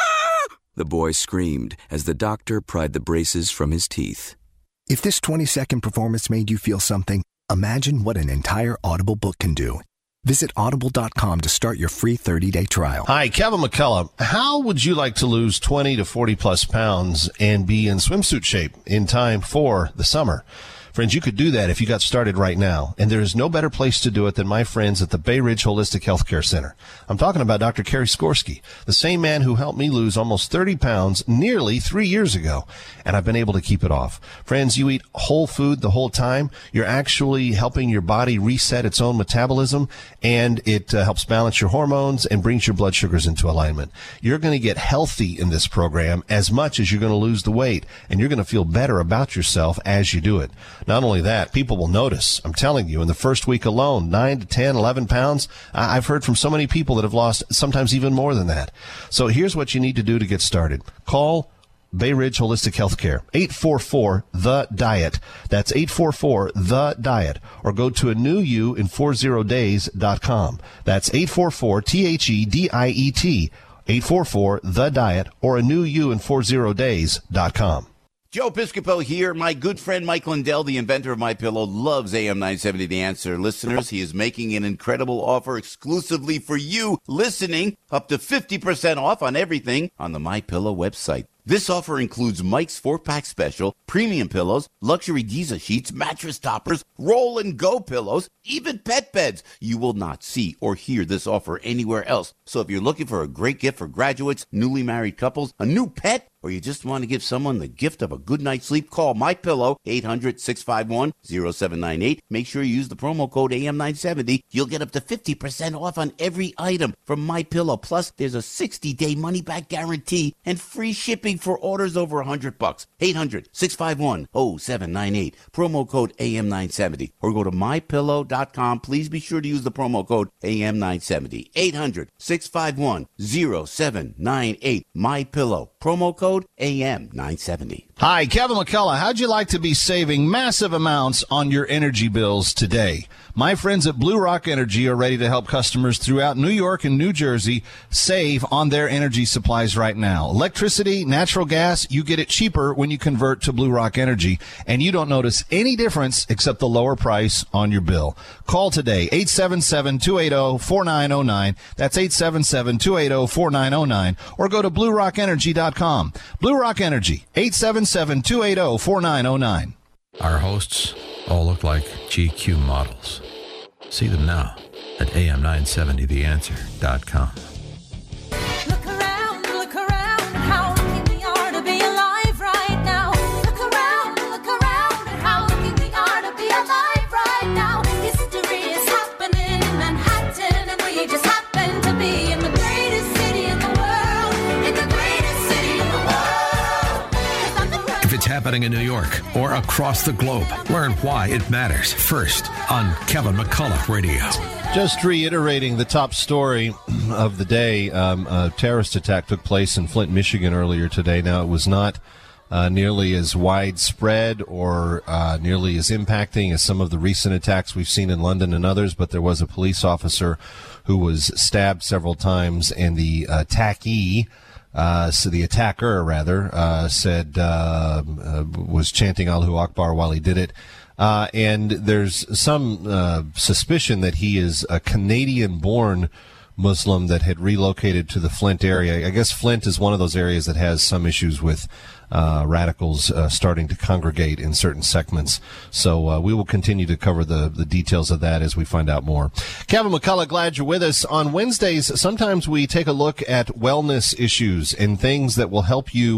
The boy screamed as the doctor pried the braces from his teeth. If this twenty-second performance made you feel something, imagine what an entire Audible book can do. Visit audible dot com to start your free thirty-day trial. Hi, Kevin McCullough. How would you like to lose twenty to forty plus pounds and be in swimsuit shape in time for the summer? Friends, you could do that if you got started right now, and there is no better place to do it than my friends at the Bay Ridge Holistic Healthcare Center. I'm talking about Doctor Kerry Skorsky, the same man who helped me lose almost thirty pounds nearly three years ago, and I've been able to keep it off. Friends, you eat whole food the whole time. You're actually helping your body reset its own metabolism, and it uh, helps balance your hormones and brings your blood sugars into alignment. You're going to get healthy in this program as much as you're going to lose the weight, and you're going to feel better about yourself as you do it. Not only that, people will notice. I'm telling you, in the first week alone, nine to ten, eleven pounds. I've heard from so many people that have lost sometimes even more than that. So here's what you need to do to get started. Call Bay Ridge Holistic Healthcare, eight four four, the diet. That's eight four four, the diet. Or go to a new you in forty days dot com. That's eight four four, T H E D I E T, eight four four, the diet, or a new you in forty days dot com. Joe Piscopo here. My good friend Mike Lindell, the inventor of MyPillow, loves A M nine seventy The Answer. Listeners, he is making an incredible offer exclusively for you listening, up to fifty percent off on everything on the MyPillow website. This offer includes Mike's four-pack special, premium pillows, luxury Giza sheets, mattress toppers, roll-and-go pillows, even pet beds. You will not see or hear this offer anywhere else. So if you're looking for a great gift for graduates, newly married couples, a new pet, or you just want to give someone the gift of a good night's sleep, call MyPillow, eight hundred, six five one, zero seven nine eight. Make sure you use the promo code A M nine seventy. You'll get up to fifty percent off on every item from MyPillow. Plus, there's a sixty-day money-back guarantee and free shipping for orders over one hundred bucks. eight hundred, six five one, zero seven nine eight. Promo code A M nine seventy. Or go to my pillow dot com. Please be sure to use the promo code A M nine seventy. eight hundred, six five one, zero seven nine eight. MyPillow. Promo code A M nine seventy. Hi, Kevin McCullough. How'd you like to be saving massive amounts on your energy bills today? My friends at Blue Rock Energy are ready to help customers throughout New York and New Jersey save on their energy supplies right now. Electricity, natural gas, you get it cheaper when you convert to Blue Rock Energy, and you don't notice any difference except the lower price on your bill. Call today, eight seven seven, two eight zero, four nine zero nine. That's eight seven seven, two eight zero, four nine zero nine. Or go to blue rock energy dot com. Blue Rock Energy, eight seven seven, two eight zero, four nine zero nine. Our hosts all look like G Q models. See them now at A M nine seventy the answer dot com. Look around, look around, how lucky we are to be alive right now. Look around, look around, how lucky we are to be alive right now. History is happening in Manhattan, and we just happen to be in the greatest city in the world, in the greatest city in the world. If it's happening in New York or across the globe, learn why it matters first on Kevin McCullough Radio. Just reiterating the top story of the day, um, a terrorist attack took place in Flint, Michigan earlier today. Now, it was not uh, nearly as widespread or uh, nearly as impacting as some of the recent attacks we've seen in London and others, but there was a police officer who was stabbed several times, and the attackee, Uh, so the attacker, rather, uh, said, uh, uh, was chanting Allahu Akbar while he did it. Uh, and there's some uh, suspicion that he is a Canadian-born Muslim that had relocated to the Flint area. I guess Flint is one of those areas that has some issues with uh, radicals uh, starting to congregate in certain segments. So uh, we will continue to cover the, the details of that as we find out more. Kevin McCullough, glad you're with us. On Wednesdays, sometimes we take a look at wellness issues and things that will help you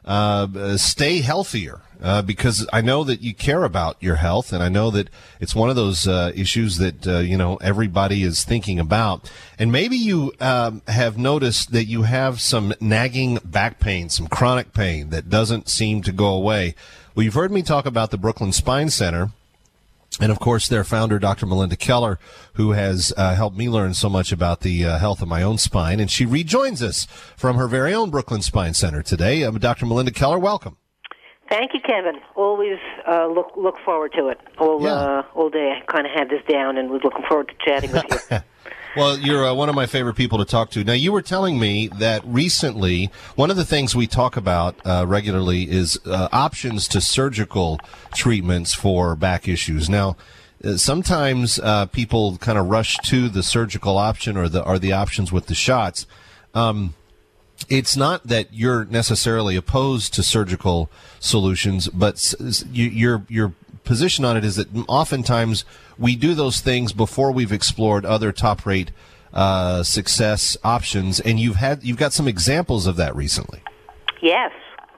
uh, stay healthier? Uh, because I know that you care about your health, and I know that it's one of those uh, issues that uh, you know everybody is thinking about. And maybe you um, have noticed that you have some nagging back pain, some chronic pain that doesn't seem to go away. Well, you've heard me talk about the Brooklyn Spine Center. And, of course, their founder, Doctor Melinda Keller, who has uh, helped me learn so much about the uh, health of my own spine. And she rejoins us from her very own Brooklyn Spine Center today. Um, Doctor Melinda Keller, welcome. Thank you, Kevin. Always uh, look look forward to it. All, Yeah. uh, all day I kind of had this down and was looking forward to chatting with you. Well, you're uh, one of my favorite people to talk to. Now, you were telling me that recently, one of the things we talk about uh, regularly is uh, options to surgical treatments for back issues. Now, uh, sometimes uh, people kind of rush to the surgical option or the or the options with the shots. Um, it's not that you're necessarily opposed to surgical solutions, but s- s- you, your your position on it is that oftentimes we do those things before we've explored other top-rate uh, success options, and you've had you've got some examples of that recently. Yes.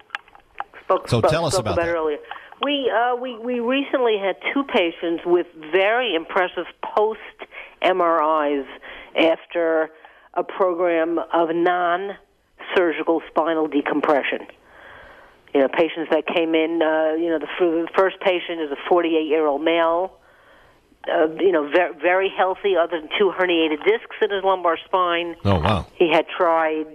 Spoke, So spoke, tell us spoke about about that. it earlier. We, uh, we, we recently had two patients with very impressive post-M R Is after a program of non-surgical spinal decompression. You know, patients that came in, uh, you know, the, f- the first patient is a forty-eight-year-old male, uh, you know, very, very healthy other than two herniated discs in his lumbar spine. Oh, wow. He had tried,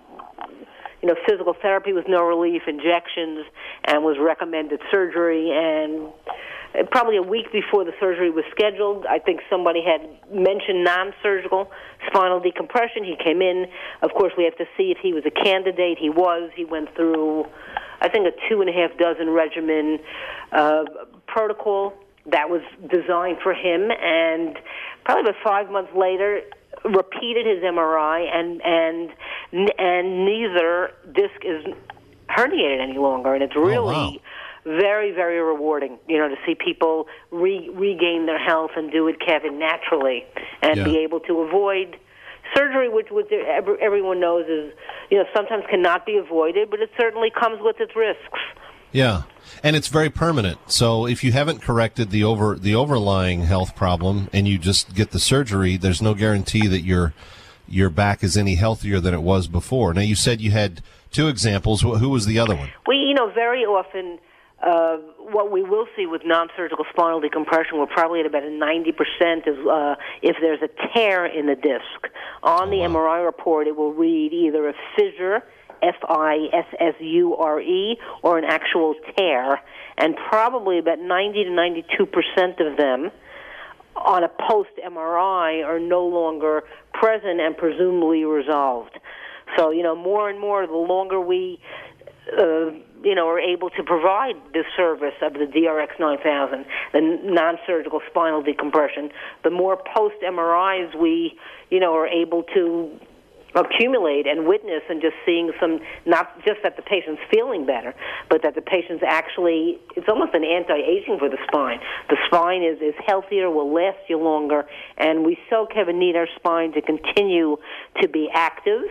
you know, physical therapy with no relief, injections, and was recommended surgery. And probably a week before the surgery was scheduled, I think somebody had mentioned non-surgical spinal decompression. He came in. Of course, we have to see if he was a candidate. He was. He went through, I think, a two and a half dozen regimen uh, protocol that was designed for him. And probably about five months later, repeated his M R I, and and and neither disc is herniated any longer, and it's really Oh, wow. very, very rewarding, you know, to see people re- regain their health and do it, Kevin, naturally, and Yeah. be able to avoid surgery, which, which every- everyone knows is, you know, sometimes cannot be avoided, but it certainly comes with its risks. Yeah, and it's very permanent. So if you haven't corrected the over the overlying health problem and you just get the surgery, there's no guarantee that your your back is any healthier than it was before. Now, you said you had two examples. Wh- Who was the other one? We, you know, very often uh, what we will see with non-surgical spinal decompression, we're probably at about a ninety percent is uh, if there's a tear in the disc. On the M R I report, it will read either a fissure, F I S S U R E, or an actual tear, and probably about ninety to ninety-two percent of them on a post-M R I are no longer present and presumably resolved. So, you know, more and more, the longer we, uh, you know, are able to provide this service of the D R X nine thousand, the non-surgical spinal decompression, the more post-M R Is we, you know, are able to accumulate and witness, and just seeing some, not just that the patient's feeling better, but that the patient's actually, it's almost an anti-aging for the spine. The spine is, is healthier, will last you longer, and we so, Kevin, need our spine to continue to be active,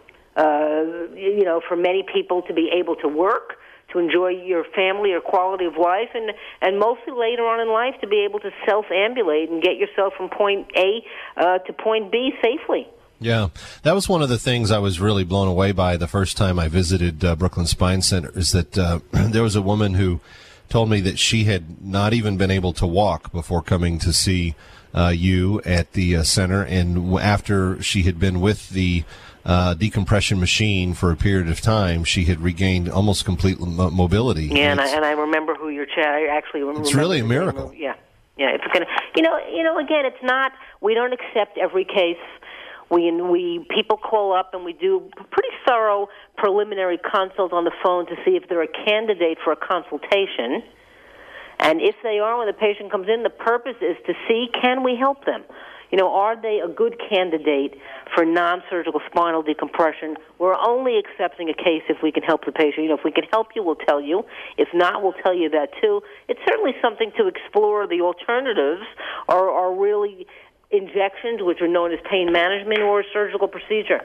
uh, you know, for many people to be able to work, to enjoy your family or quality of life, and, and mostly later on in life to be able to self-ambulate and get yourself from point A uh, to point B safely. Yeah, that was one of the things I was really blown away by the first time I visited uh, Brooklyn Spine Center, is that uh, there was a woman who told me that she had not even been able to walk before coming to see uh, you at the uh, center, and w- after she had been with the uh, decompression machine for a period of time, she had regained almost complete mo- mobility. Yeah, and I, it's, and I remember who your chat. I actually remember. it's really a the name miracle. of- Yeah, yeah. It's gonna, you know, you know. Again, it's not. We don't accept every case. We we people call up and we do a pretty thorough preliminary consult on the phone to see if they're a candidate for a consultation. And if they are, when the patient comes in, the purpose is to see, can we help them? You know, are they a good candidate for non-surgical spinal decompression? We're only accepting a case if we can help the patient. You know, if we can help you, we'll tell you. If not, we'll tell you that too. It's certainly something to explore. The alternatives are, are really injections, which are known as pain management, or a surgical procedure.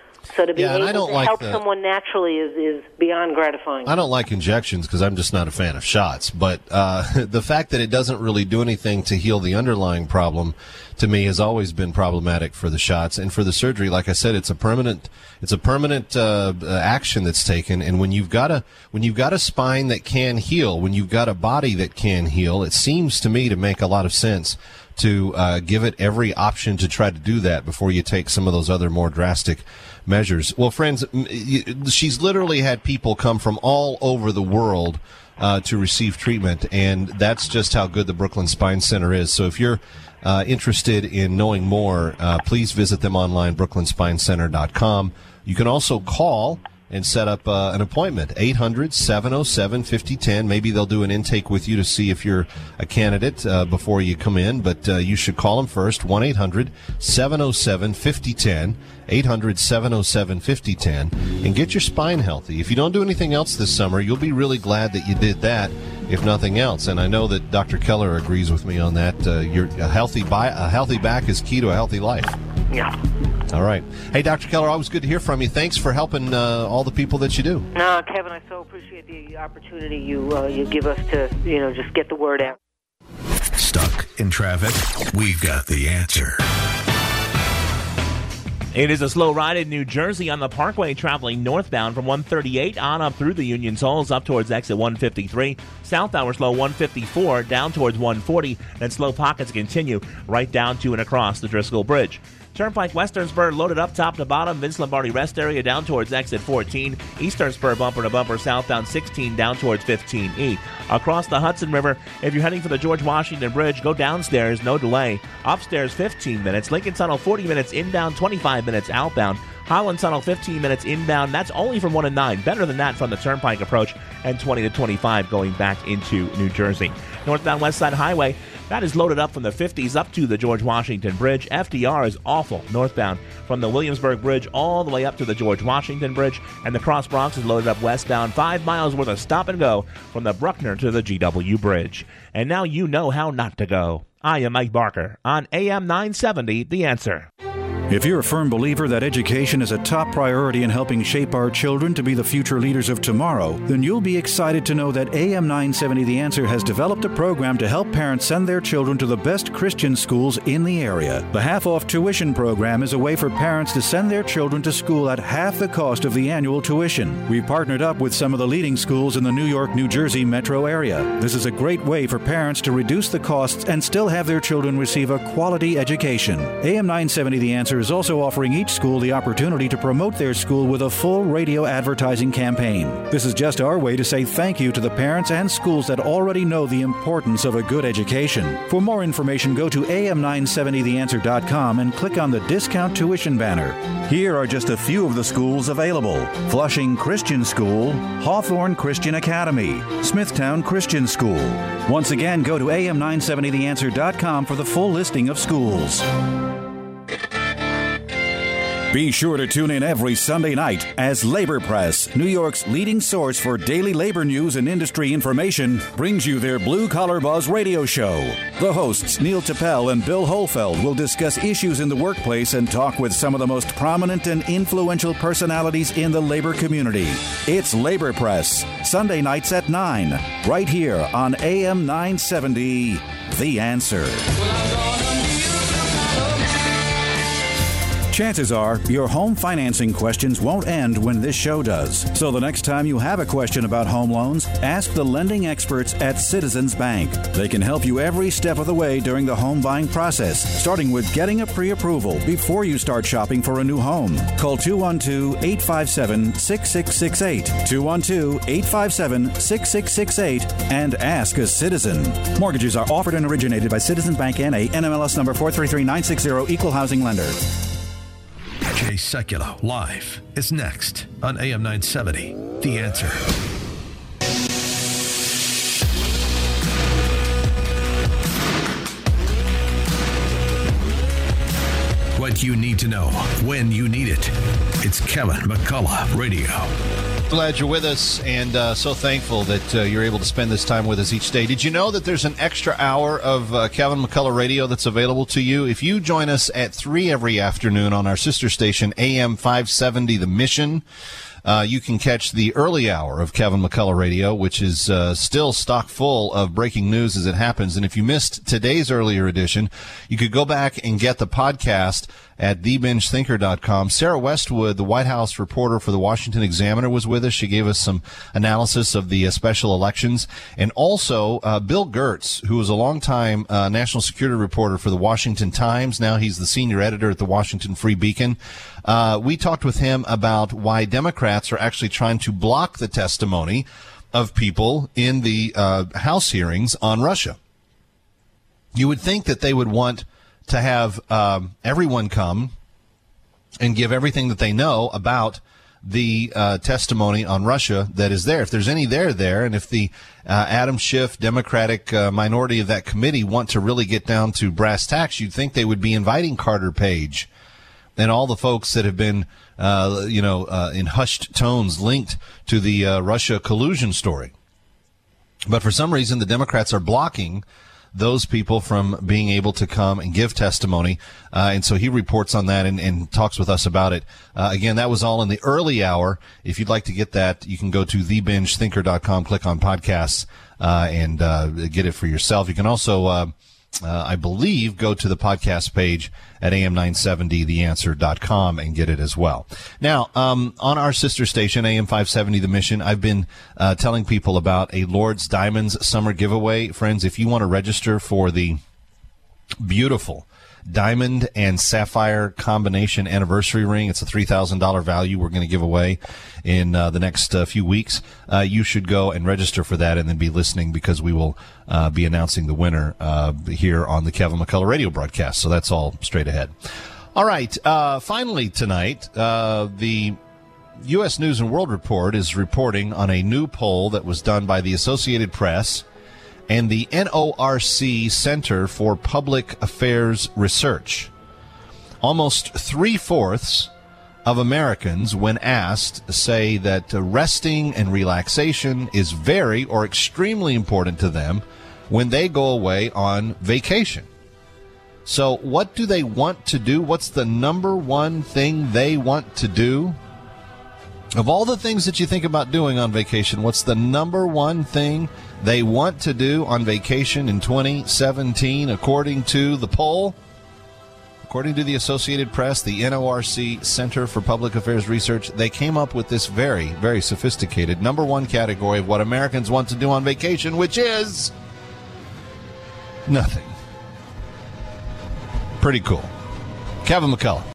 So to be Yeah, and I able don't to like help the- someone naturally is, is beyond gratifying. I don't like injections because I'm just not a fan of shots. But uh, the fact that it doesn't really do anything to heal the underlying problem, to me, has always been problematic for the shots and for the surgery. Like I said, it's a permanent, it's a permanent uh, uh, action that's taken. And when you've got a when you've got a spine that can heal, when you've got a body that can heal, it seems to me to make a lot of sense to uh, give it every option to try to do that before you take some of those other more drastic measures. Well, friends, m- y- she's literally had people come from all over the world uh, to receive treatment, and that's just how good the Brooklyn Spine Center is. So if you're uh, interested in knowing more, uh, please visit them online, brooklyn spine center dot com. You can also call and set up uh, an appointment, eight hundred, seven oh seven, five oh one oh. Maybe they'll do an intake with you to see if you're a candidate uh, before you come in, but uh, you should call them first, one eight hundred, seven oh seven, five oh one oh, eight hundred, seven oh seven, five oh one oh, and get your spine healthy. If you don't do anything else this summer, you'll be really glad that you did that, if nothing else. And I know that Doctor Keller agrees with me on that. Uh, your, a, healthy bi- a healthy back is key to a healthy life. Yeah. All right. Hey, Doctor Keller, always good to hear from you. Thanks for helping uh, all the people that you do. No, Kevin, I so appreciate the opportunity you uh, you give us to, you know, just get the word out. Stuck in traffic? We've got the answer. It is a slow ride in New Jersey on the Parkway traveling northbound from one thirty-eight on up through the Union Tolls up towards exit one fifty-three. Southbound slow one fifty-four down towards one forty. Then slow pockets continue right down to and across the Driscoll Bridge. Turnpike Western Spur loaded up top to bottom. Vince Lombardi rest area down towards exit fourteen. Eastern Spur bumper to bumper southbound sixteen down towards fifteen E. Across the Hudson River, if you're heading for the George Washington Bridge, go downstairs, no delay. Upstairs fifteen minutes. Lincoln Tunnel forty minutes inbound, twenty-five minutes outbound. Highland Tunnel fifteen minutes inbound. That's only from one and nine. Better than that from the Turnpike approach, and twenty to twenty-five going back into New Jersey. Northbound West Side Highway, that is loaded up from the fifties up to the George Washington Bridge. F D R is awful northbound from the Williamsburg Bridge all the way up to the George Washington Bridge. And the Cross Bronx is loaded up westbound, five miles worth of stop and go from the Bruckner to the G W Bridge. And now you know how not to go. I am Mike Barker on A M nine seventy, The Answer. If you're a firm believer that education is a top priority in helping shape our children to be the future leaders of tomorrow, then you'll be excited to know that A M nine seventy The Answer has developed a program to help parents send their children to the best Christian schools in the area. The half-off tuition program is a way for parents to send their children to school at half the cost of the annual tuition. We've partnered up with some of the leading schools in the New York, New Jersey metro area. This is a great way for parents to reduce the costs and still have their children receive a quality education. A M nine seventy The Answer is also offering each school the opportunity to promote their school with a full radio advertising campaign. This is just our way to say thank you to the parents and schools that already know the importance of a good education. For more information, go to A M nine seventy the answer dot com and click on the discount tuition banner. Here are just a few of the schools available: Flushing Christian School, Hawthorne Christian Academy, Smithtown Christian School. Once again, go to A M nine seventy the answer dot com for the full listing of schools. Be sure to tune in every Sunday night as Labor Press, New York's leading source for daily labor news and industry information, brings you their Blue Collar Buzz radio show. The hosts, Neil Tappel and Bill Holfeld, will discuss issues in the workplace and talk with some of the most prominent and influential personalities in the labor community. It's Labor Press, Sunday nights at nine, right here on A M nine seventy, The Answer. Chances are your home financing questions won't end when this show does. So the next time you have a question about home loans, ask the lending experts at Citizens Bank. They can help you every step of the way during the home buying process, starting with getting a pre-approval before you start shopping for a new home. Call two one two, eight five seven, six six six eight, two one two, eight five seven, six six six eight, and ask a citizen. Mortgages are offered and originated by Citizens Bank N A, N M L S number four three three nine six zero, Equal Housing Lender. Jay Sekulow live is next on A M nine seventy, The Answer. What think you need to know when you need it. It's Kevin McCullough Radio. Glad you're with us, and uh, so thankful that uh, you're able to spend this time with us each day. Did you know that there's an extra hour of uh, Kevin McCullough Radio that's available to you? If you join us at three every afternoon on our sister station, A M five seventy The Mission, Uh, you can catch the early hour of Kevin McCullough Radio, which is uh, still stock full of breaking news as it happens. And if you missed today's earlier edition, you could go back and get the podcast at the binge thinker dot com. Sarah Westwood, the White House reporter for the Washington Examiner, was with us. She gave us some analysis of the uh, special elections. And also uh, Bill Gertz, who was a longtime uh, national security reporter for the Washington Times. Now he's the senior editor at the Washington Free Beacon. Uh, we talked with him about why Democrats are actually trying to block the testimony of people in the uh, House hearings on Russia. You would think that they would want to have um, everyone come and give everything that they know about the uh, testimony on Russia that is there. If there's any there, there, and if the uh, Adam Schiff Democratic uh, minority of that committee want to really get down to brass tacks, you'd think they would be inviting Carter Page and all the folks that have been, uh, you know, uh, in hushed tones linked to the uh, Russia collusion story. But for some reason, the Democrats are blocking those people from being able to come and give testimony. Uh, and so he reports on that and, and talks with us about it. Uh, again, that was all in the early hour. If you'd like to get that, you can go to the binge thinker dot com, click on podcasts, uh, and uh, get it for yourself. You can also, uh, uh, I believe, go to the podcast page at A M nine seventy the answer dot com and get it as well. Now, um, on our sister station, A M five seventy The Mission, I've been uh, telling people about a Lord's Diamonds summer giveaway. Friends, if you want to register for the beautiful diamond and sapphire combination anniversary ring, it's a three thousand dollars value we're going to give away in uh, the next uh, few weeks. Uh, you should go and register for that and then be listening, because we will uh, be announcing the winner uh, here on the Kevin McCullough Radio broadcast. So that's all straight ahead. All right. Uh, finally tonight, uh, the U S News and World Report is reporting on a new poll that was done by the Associated Press and the N O R C Center for Public Affairs Research. Almost three-fourths of Americans, when asked, say that uh, resting and relaxation is very or extremely important to them when they go away on vacation. So what do they want to do? What's the number one thing they want to do? Of all the things that you think about doing on vacation, what's the number one thing they want to do on vacation in twenty seventeen, according to the poll? According to the Associated Press, the N O R C Center for Public Affairs Research, they came up with this very, very sophisticated number one category of what Americans want to do on vacation, which is nothing. Pretty cool. Kevin McCullough.